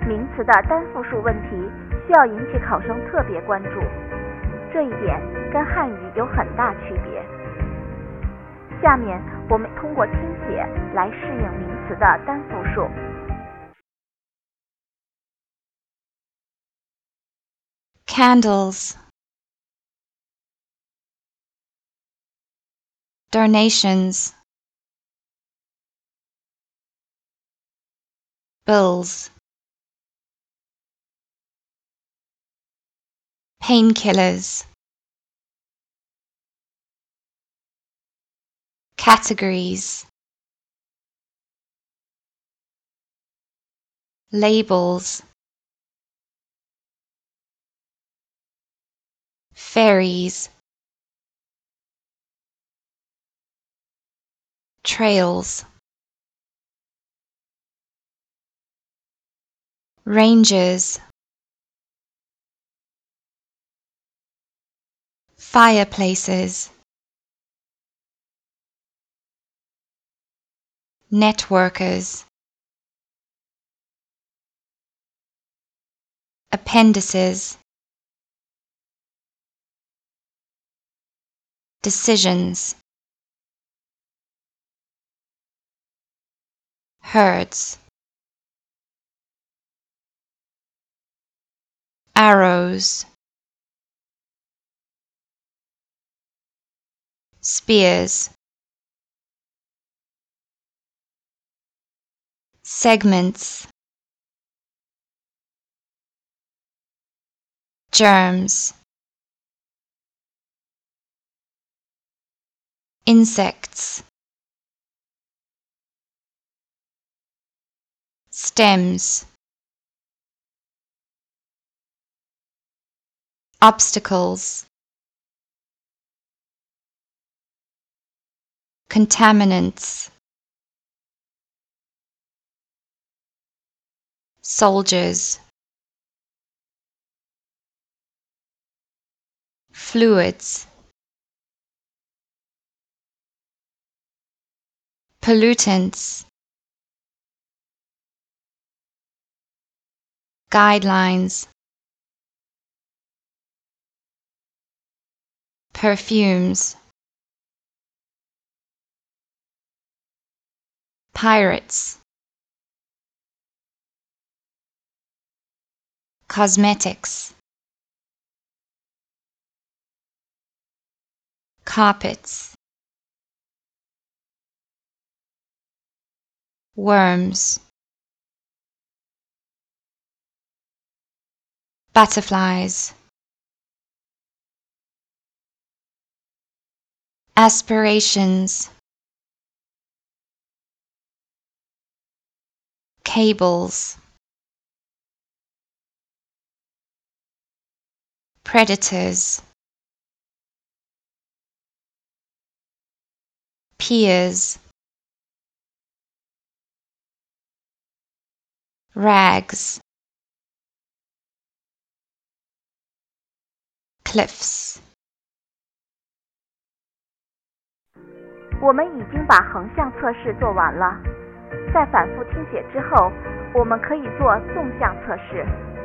名词的单复数问题需要引起考生特别关注，这一点跟汉语有很大区别。下面我们通过听写来适应名词的单复数。 Candles, donations, bills, painkillers, categories, labels, ferries, trails, ranges, fireplaces, networkers, appendices, decisions, herds, arrows, spears, segments, germs, insects, stems, obstacles, contaminants, soldiers, fluids, pollutants, guidelines, perfumes, pirates, cosmetics, carpets, worms, butterflies, aspirations, cables, predators, peers, rags, cliffs。 我们已经把横向测试做完了，在反复听写之后，我们可以做纵向测试。